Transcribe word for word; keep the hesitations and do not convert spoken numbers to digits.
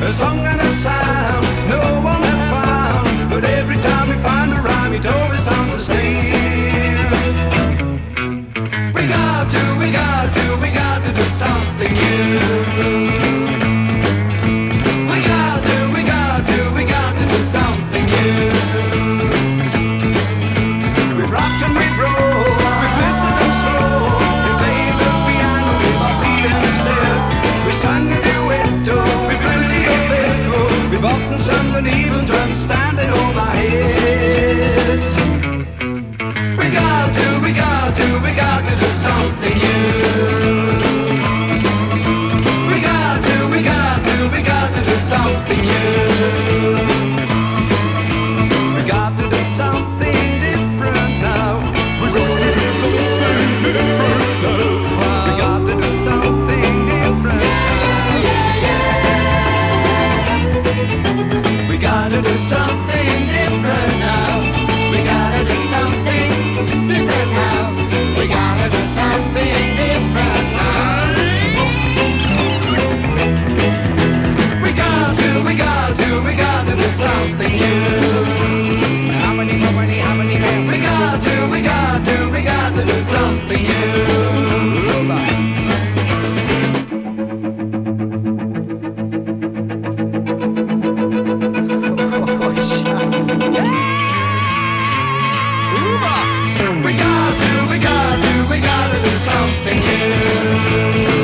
a song and a sound no one has found. But every time we find a rhyme, it always sounds the same. We got to, we got to, we got to do something new. We got to, we got to, we got to do something new. We've rocked and we've rolled, we've twisted and swore. We played the piano with our feet instead. We sang a duetto, we built the echo. We've often sung and even drunk standing on our heads. We got to, we got to, we got to do something new. We got to, we got to, we got to do something new. We got to do something different now. We're gonna do something different now. We got to do something different now. We got to do something different now. We gotta do something different now. We gotta do something different now. We got to, we got to, we got to do something new. How many, how many, how many men? We got to, we got to, we got to do something new. We got to, we got to, we got to do something new.